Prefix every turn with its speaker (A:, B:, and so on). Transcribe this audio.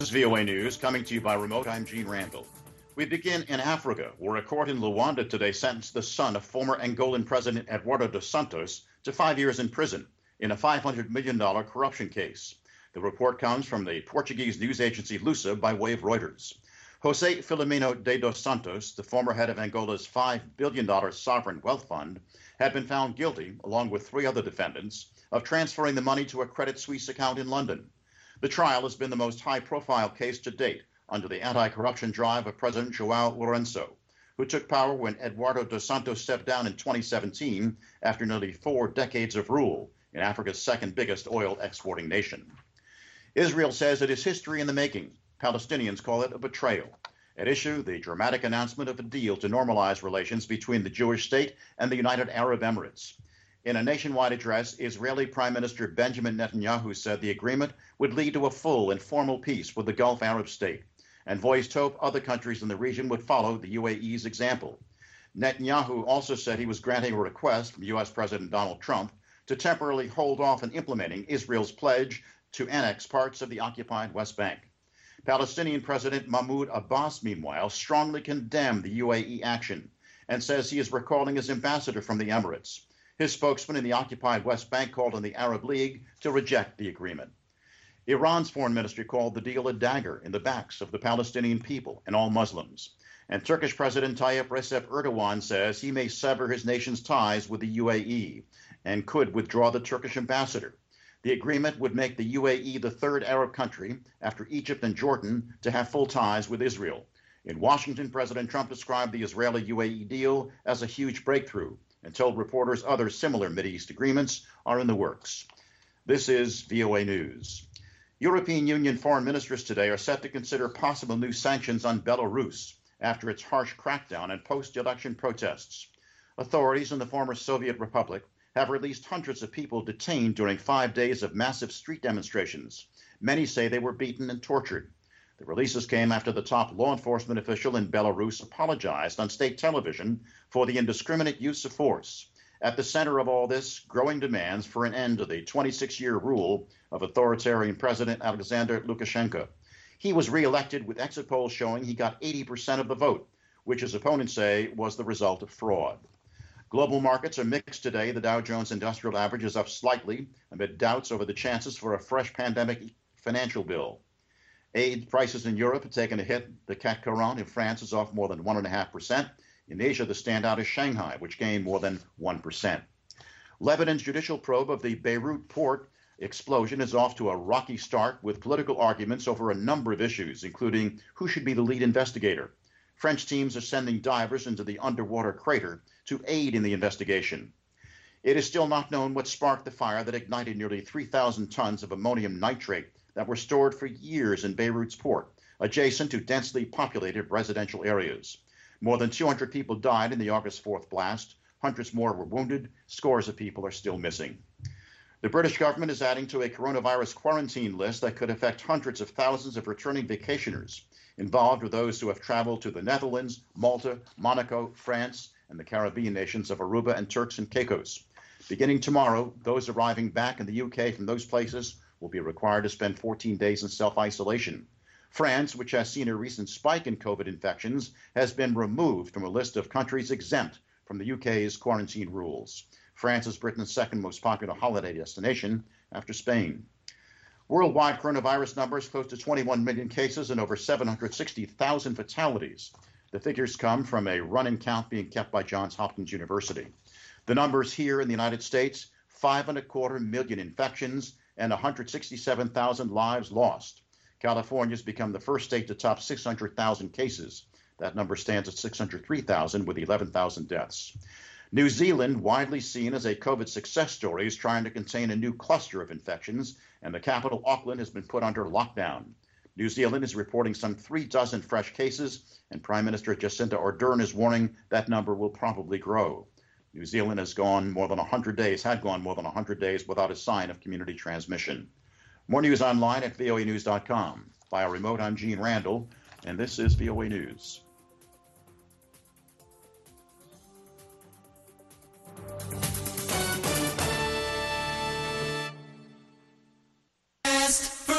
A: This is VOA News, coming to you by remote. I'm Gene Randall. We begin in Africa, where a court in Luanda today sentenced the son of former Angolan President Eduardo dos Santos to 5 years in prison in a $500 million corruption case. The report comes from the Portuguese news agency Lusa by way of Reuters. José Filomeno de dos Santos, the former head of Angola's $5 billion sovereign wealth fund, had been found guilty, along with three other defendants, of transferring the money to a Credit Suisse account in London. The trial has been the most high-profile case to date under the anti-corruption drive of President João Lourenço, who took power when Eduardo dos Santos stepped down in 2017 after nearly 4 decades of rule in Africa's second biggest oil exporting nation. Israel says it is history in the making. Palestinians call it a betrayal. At issue, the dramatic announcement of a deal to normalize relations between the Jewish state and the United Arab Emirates. In a nationwide address, Israeli Prime Minister Benjamin Netanyahu said the agreement would lead to a full and formal peace with the Gulf Arab state, and voiced hope other countries in the region would follow the UAE's example. Netanyahu also said he was granting a request from U.S. President Donald Trump to temporarily hold off on implementing Israel's pledge to annex parts of the occupied West Bank. Palestinian President Mahmoud Abbas, meanwhile, strongly condemned the UAE action and says he is recalling his ambassador from the Emirates. His spokesman in the occupied West Bank called on the Arab League to reject the agreement. Iran's foreign ministry called the deal a dagger in the backs of the Palestinian people and all Muslims. And Turkish President Tayyip Recep Erdogan says he may sever his nation's ties with the UAE and could withdraw the Turkish ambassador. The agreement would make the UAE the third Arab country, after Egypt and Jordan, to have full ties with Israel. In Washington, President Trump described the Israeli-UAE deal as a huge breakthrough and told reporters other similar Mideast agreements are in the works. This is VOA News. European Union foreign ministers today are set to consider possible new sanctions on Belarus after its harsh crackdown and post-election protests. Authorities in the former Soviet Republic have released hundreds of people detained during 5 days of massive street demonstrations. Many say they were beaten and tortured. The releases came after the top law enforcement official in Belarus apologized on state television for the indiscriminate use of force. At the center of all this, growing demands for an end to the 26-year rule of authoritarian President Alexander Lukashenko. He was reelected with exit polls showing he got 80% of the vote, which his opponents say was the result of fraud. Global markets are mixed today. The Dow Jones Industrial Average is up slightly amid doubts over the chances for a fresh pandemic financial bill. Aid prices in Europe have taken a hit. The CAC 40 in France is off more than 1.5%. In Asia, the standout is Shanghai, which gained more than 1%. Lebanon's judicial probe of the Beirut port explosion is off to a rocky start with political arguments over a number of issues, including who should be the lead investigator. French teams are sending divers into the underwater crater to aid in the investigation. It is still not known what sparked the fire that ignited nearly 3,000 tons of ammonium nitrate that were stored for years in Beirut's port, adjacent to densely populated residential areas. More than 200 people died in the August 4th blast. Hundreds more were wounded. Scores of people are still missing. The British government is adding to a coronavirus quarantine list that could affect hundreds of thousands of returning vacationers. Involved are those who have traveled to the Netherlands, Malta, Monaco, France, and the Caribbean nations of Aruba and Turks and Caicos. Beginning tomorrow, those arriving back in the UK from those places will be required to spend 14 days in self-isolation. France, which has seen a recent spike in COVID infections, has been removed from a list of countries exempt from the UK's quarantine rules. France is Britain's second most popular holiday destination after Spain. Worldwide coronavirus numbers close to 21 million cases and over 760,000 fatalities. The figures come from a running count being kept by Johns Hopkins University. The numbers here in the United States, 5.25 million infections and 167,000 lives lost. California's become the first state to top 600,000 cases. That number stands at 603,000 with 11,000 deaths. New Zealand, widely seen as a COVID success story, is trying to contain a new cluster of infections, and the capital, Auckland, has been put under lockdown. New Zealand is reporting some 36 fresh cases, and Prime Minister Jacinda Ardern is warning that number will probably grow. New Zealand had gone more than 100 days without a sign of community transmission. More news online at voanews.com. Via remote, I'm Gene Randall, and this is VOA News.